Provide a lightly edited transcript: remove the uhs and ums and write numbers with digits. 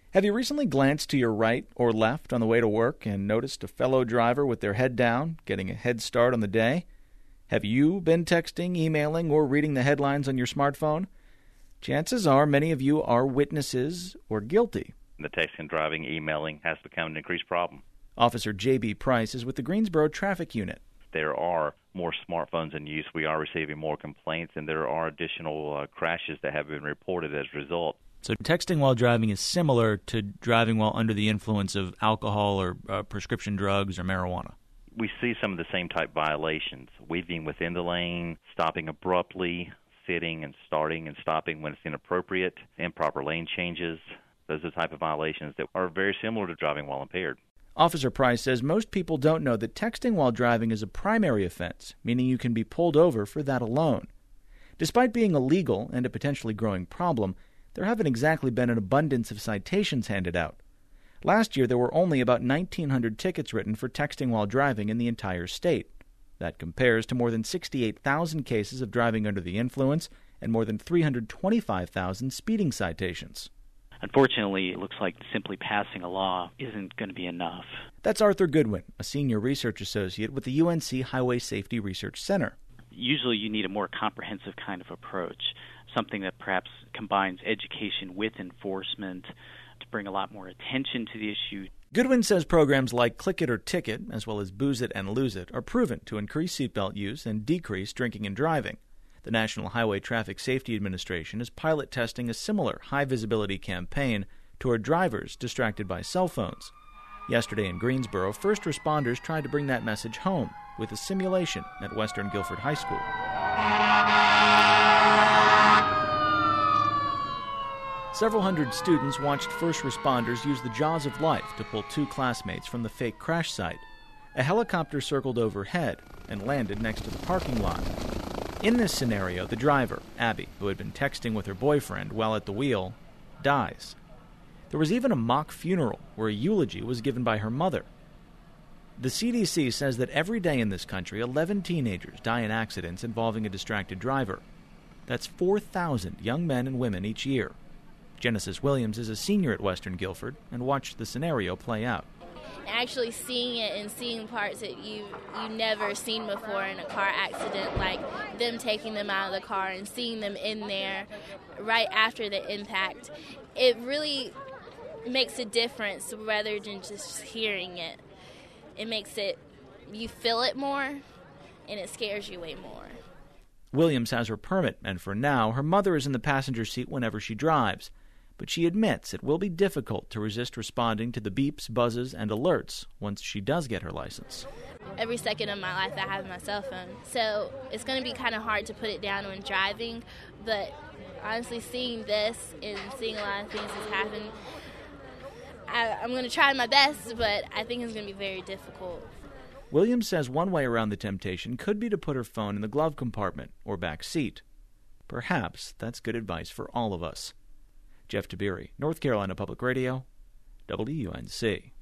Have you recently glanced to your right or left on the way to work and noticed a fellow driver with their head down, getting a head start on the day? Have you been texting, emailing, or reading the headlines on your smartphone? Chances are many of you are witnesses or guilty. The texting, driving, emailing has become an increased problem. Officer J.B. Price is with the Greensboro Traffic Unit. There are more smartphones in use. We are receiving more complaints, and there are additional crashes that have been reported as a result. So texting while driving is similar to driving while under the influence of alcohol or prescription drugs or marijuana. We see some of the same type violations: weaving within the lane, stopping abruptly, sitting and starting and stopping when it's inappropriate, improper lane changes. Those are the type of violations that are very similar to driving while impaired. Officer Price says most people don't know that texting while driving is a primary offense, meaning you can be pulled over for that alone. Despite being illegal and a potentially growing problem, there haven't exactly been an abundance of citations handed out. Last year, there were only about 1,900 tickets written for texting while driving in the entire state. That compares to more than 68,000 cases of driving under the influence and more than 325,000 speeding citations. Unfortunately, it looks like simply passing a law isn't going to be enough. That's Arthur Goodwin, a senior research associate with the UNC Highway Safety Research Center. Usually you need a more comprehensive kind of approach, something that perhaps combines education with enforcement to bring a lot more attention to the issue. Goodwin says programs like Click It or Ticket, as well as Booze It and Lose It, are proven to increase seatbelt use and decrease drinking and driving. The National Highway Traffic Safety Administration is pilot testing a similar high-visibility campaign toward drivers distracted by cell phones. Yesterday in Greensboro, first responders tried to bring that message home with a simulation at Western Guilford High School. Several hundred students watched first responders use the jaws of life to pull two classmates from the fake crash site. A helicopter circled overhead and landed next to the parking lot. In this scenario, the driver, Abby, who had been texting with her boyfriend while at the wheel, dies. There was even a mock funeral where a eulogy was given by her mother. The CDC says that every day in this country, 11 teenagers die in accidents involving a distracted driver. That's 4,000 young men and women each year. Genesis Williams is a senior at Western Guilford and watched the scenario play out. Actually seeing it and seeing parts that you've never seen before in a car accident, like them taking them out of the car and seeing them in there right after the impact, it really makes a difference rather than just hearing it. It makes it, you feel it more, and it scares you way more. Williams has her permit, and for now, her mother is in the passenger seat whenever she drives. But she admits it will be difficult to resist responding to the beeps, buzzes, and alerts once she does get her license. Every second of my life I have my cell phone, so it's going to be kind of hard to put it down when driving, but honestly seeing this and seeing a lot of things that's happened, I'm going to try my best, but I think it's going to be very difficult. Williams says one way around the temptation could be to put her phone in the glove compartment or back seat. Perhaps that's good advice for all of us. Jeff Tiberi, North Carolina Public Radio, WUNC.